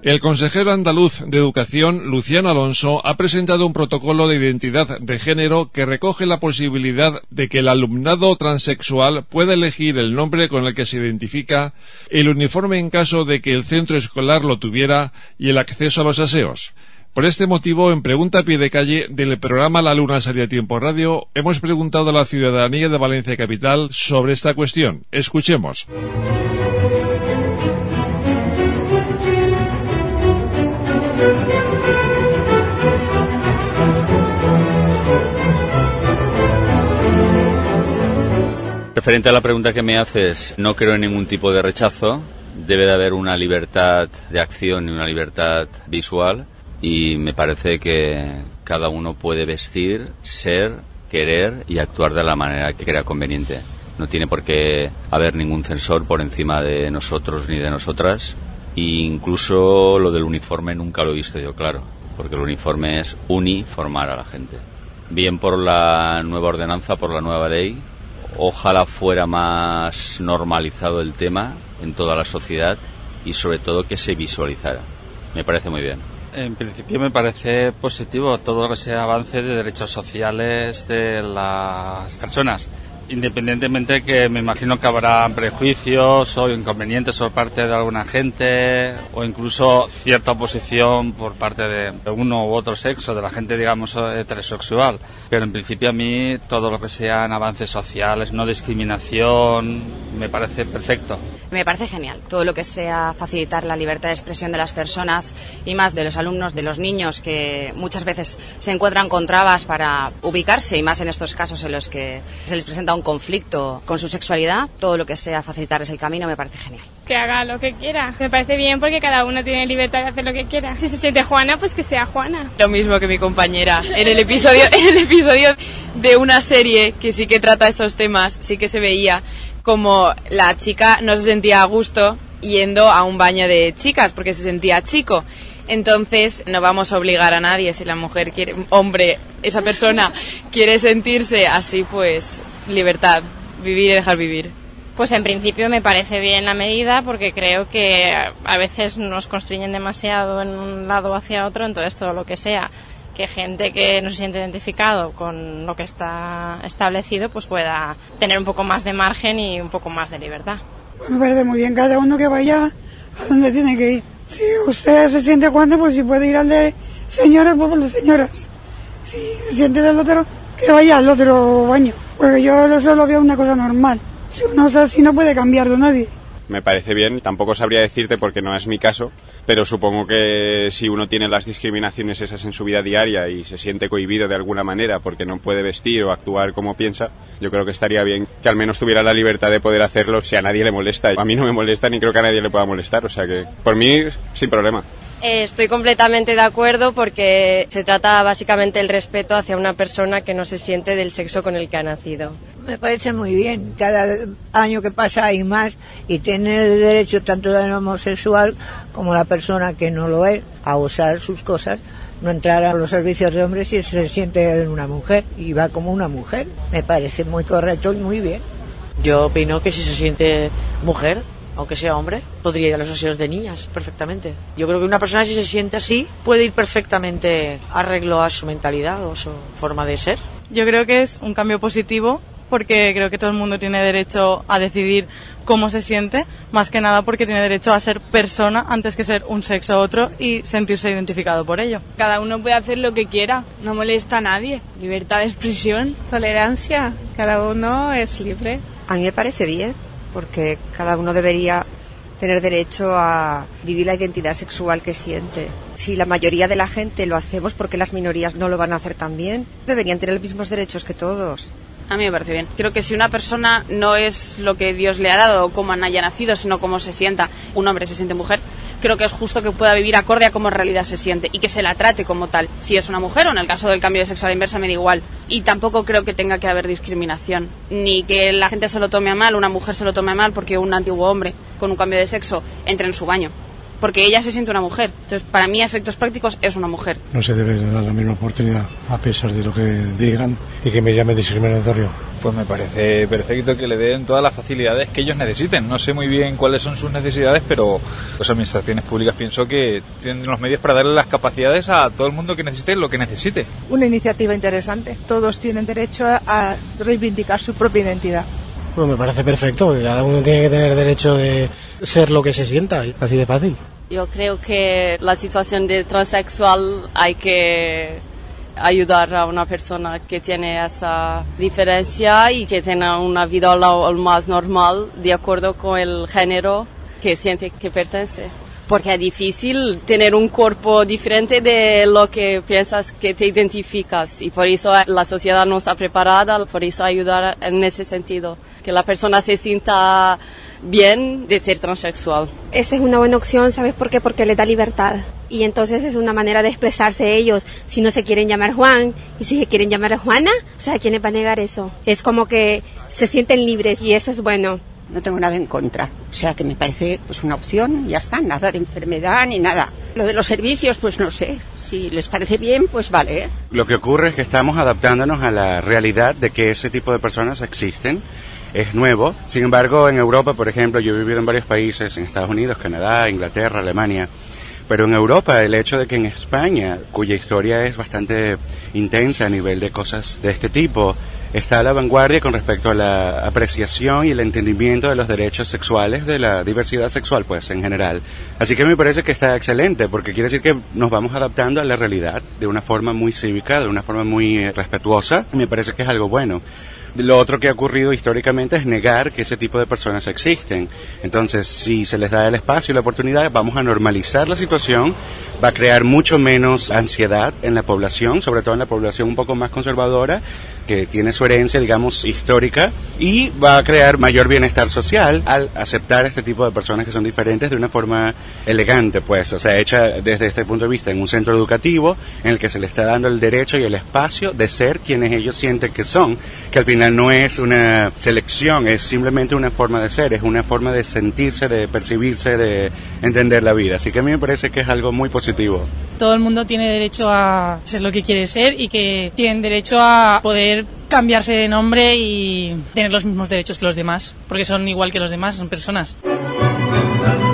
El consejero andaluz de Educación, Luciano Alonso, ha presentado un protocolo de identidad de género que recoge la posibilidad de que el alumnado transexual pueda elegir el nombre con el que se identifica, el uniforme en caso de que el centro escolar lo tuviera y el acceso a los aseos. Por este motivo, en Pregunta a Pie de Calle del programa La Luna Sale a Tiempo Radio, hemos preguntado a la ciudadanía de Valencia Capital sobre esta cuestión. Escuchemos. Referente a la pregunta que me haces, no creo en ningún tipo de rechazo. Debe de haber una libertad de acción y una libertad visual, y me parece que cada uno puede vestir, ser, querer y actuar de la manera que crea conveniente. No tiene por qué haber ningún censor por encima de nosotros ni de nosotras, e incluso lo del uniforme nunca lo he visto yo claro, porque el uniforme es uniformar a la gente. Bien por la nueva ordenanza, por la nueva ley. Ojalá fuera más normalizado el tema en toda la sociedad y sobre todo que se visualizara. Me parece muy bien. En principio me parece positivo todo lo que sea avance de derechos sociales de las personas, independientemente que me imagino que habrá prejuicios o inconvenientes por parte de alguna gente o incluso cierta oposición por parte de uno u otro sexo, de la gente digamos heterosexual, pero en principio a mí todo lo que sean avances sociales, no discriminación, me parece perfecto. Me parece genial, todo lo que sea facilitar la libertad de expresión de las personas y más de los alumnos, de los niños que muchas veces se encuentran con trabas para ubicarse y más en estos casos en los que se les presenta un conflicto con su sexualidad, todo lo que sea facilitarles el camino me parece genial. Que haga lo que quiera, me parece bien porque cada uno tiene libertad de hacer lo que quiera. Si se siente Juana, pues que sea Juana. Lo mismo que mi compañera, en el episodio de una serie que sí que trata estos temas, sí que se veía como la chica no se sentía a gusto yendo a un baño de chicas porque se sentía chico. Entonces no vamos a obligar a nadie, si la mujer quiere, hombre, esa persona quiere sentirse así, pues libertad, vivir y dejar vivir. Pues en principio me parece bien la medida porque creo que a veces nos constriñen demasiado en un lado o hacia otro, entonces todo lo que sea que gente que no se siente identificado con lo que está establecido pues pueda tener un poco más de margen y un poco más de libertad. Pues me parece muy bien, cada uno que vaya a donde tiene que ir. Si usted se siente Juana, pues si puede ir al de señoras, pues al de señoras. Si se siente del otro, que vaya al otro baño. Porque yo eso lo veo una cosa normal. Si uno es así no puede cambiarlo nadie. Me parece bien, tampoco sabría decirte porque no es mi caso, pero supongo que si uno tiene las discriminaciones esas en su vida diaria y se siente cohibido de alguna manera porque no puede vestir o actuar como piensa, yo creo que estaría bien que al menos tuviera la libertad de poder hacerlo si a nadie le molesta. A mí no me molesta ni creo que a nadie le pueda molestar, o sea que por mí sin problema. Estoy completamente de acuerdo porque se trata básicamente del respeto hacia una persona que no se siente del sexo con el que ha nacido. Me parece muy bien, cada año que pasa hay más y tiene el derecho tanto el homosexual como la persona que no lo es a usar sus cosas, no entrar a los servicios de hombres si se siente una mujer y va como una mujer. Me parece muy correcto y muy bien. Yo opino que si se siente mujer, aunque sea hombre, podría ir a los aseos de niñas perfectamente. Yo creo que una persona si se siente así puede ir perfectamente arreglo a su mentalidad o su forma de ser. Yo creo que es un cambio positivo porque creo que todo el mundo tiene derecho a decidir cómo se siente, más que nada porque tiene derecho a ser persona antes que ser un sexo u otro y sentirse identificado por ello. Cada uno puede hacer lo que quiera, no molesta a nadie. Libertad de expresión, tolerancia, cada uno es libre. A mí me parece bien, porque cada uno debería tener derecho a vivir la identidad sexual que siente. Si la mayoría de la gente lo hacemos, ¿por qué las minorías no lo van a hacer también? Deberían tener los mismos derechos que todos. A mí me parece bien. Creo que si una persona no es lo que Dios le ha dado o cómo haya nacido, sino cómo se sienta, un hombre se siente mujer, creo que es justo que pueda vivir acorde a cómo en realidad se siente y que se la trate como tal. Si es una mujer o en el caso del cambio de sexo a la inversa me da igual. Y tampoco creo que tenga que haber discriminación, ni que la gente se lo tome a mal, una mujer se lo tome a mal porque un antiguo hombre con un cambio de sexo entre en su baño. Porque ella se siente una mujer. Entonces, para mí, a efectos prácticos, es una mujer. No se debe dar la misma oportunidad, a pesar de lo que digan y que me llame discriminatorio. Pues me parece perfecto que le den todas las facilidades que ellos necesiten. No sé muy bien cuáles son sus necesidades, pero las administraciones públicas pienso que tienen los medios para darle las capacidades a todo el mundo que necesite lo que necesite. Una iniciativa interesante. Todos tienen derecho a reivindicar su propia identidad. Pues me parece perfecto, porque cada uno tiene que tener derecho de ser lo que se sienta, así de fácil. Yo creo que la situación de transexual hay que ayudar a una persona que tiene esa diferencia y que tenga una vida lo más normal de acuerdo con el género que siente que pertenece. Porque es difícil tener un cuerpo diferente de lo que piensas que te identificas y por eso la sociedad no está preparada, por eso ayudar en ese sentido, que la persona se sienta bien de ser transexual. Esa es una buena opción, ¿sabes por qué? Porque le da libertad y entonces es una manera de expresarse ellos. Si no se quieren llamar Juan y si se quieren llamar Juana, o sea, ¿quién les va a negar eso? Es como que se sienten libres y eso es bueno. No tengo nada en contra, o sea que me parece pues una opción, ya está, nada de enfermedad ni nada. Lo de los servicios, pues no sé, si les parece bien, pues vale. Lo que ocurre es que estamos adaptándonos a la realidad de que ese tipo de personas existen. Es nuevo. Sin embargo, en Europa, por ejemplo, yo he vivido en varios países, en Estados Unidos, Canadá, Inglaterra, Alemania, pero en Europa el hecho de que en España, cuya historia es bastante intensa a nivel de cosas de este tipo, está a la vanguardia con respecto a la apreciación y el entendimiento de los derechos sexuales, de la diversidad sexual, pues, en general. Así que me parece que está excelente, porque quiere decir que nos vamos adaptando a la realidad de una forma muy cívica, de una forma muy respetuosa, y me parece que es algo bueno. Lo otro que ha ocurrido históricamente es negar que ese tipo de personas existen. Entonces, si se les da el espacio y la oportunidad, vamos a normalizar la situación, va a crear mucho menos ansiedad en la población, sobre todo en la población un poco más conservadora, que tiene su herencia, digamos, histórica, y va a crear mayor bienestar social al aceptar este tipo de personas que son diferentes de una forma elegante, pues, o sea, hecha desde este punto de vista en un centro educativo en el que se les está dando el derecho y el espacio de ser quienes ellos sienten que son, que al final no es una selección, es simplemente una forma de ser, es una forma de sentirse, de percibirse, de entender la vida. Así que a mí me parece que es algo muy positivo. Todo el mundo tiene derecho a ser lo que quiere ser y que tienen derecho a poder cambiarse de nombre y tener los mismos derechos que los demás, porque son igual que los demás, son personas.